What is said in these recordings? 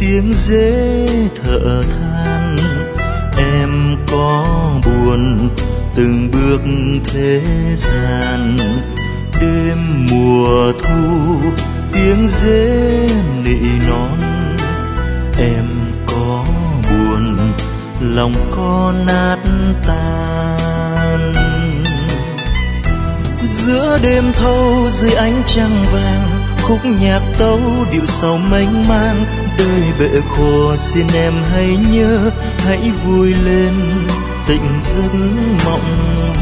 tiếng dế thở than. Em có buồn từng bước thế gian, đêm mùa thu tiếng dế nỉ non. Em có buồn lòng có nát tan. Giữa đêm thâu dưới ánh trăng vàng, khúc nhạc tấu điệu sầu mênh mang. Đời bể khổ xin em hãy nhớ, hãy vui lên tỉnh giấc mộng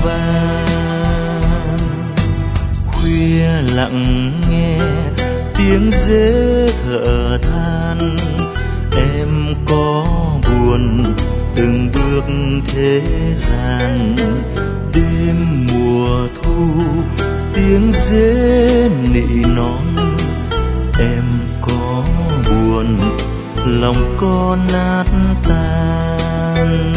vàng. Khuya lặng nghe tiếng dế thở than. Em có buồn từng bước thế gian, đêm mùa thu tiếng dế nỉ non. Em có buồn lòng có nát tan.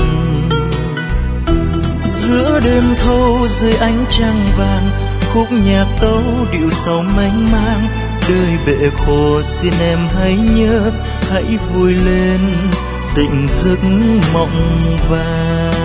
Giữa đêm thâu dưới ánh trăng vàng, khúc nhạc tấu điệu sầu mênh mang. Đời bể khổ xin em hãy nhớ, hãy vui lên tỉnh giấc mộng vàng.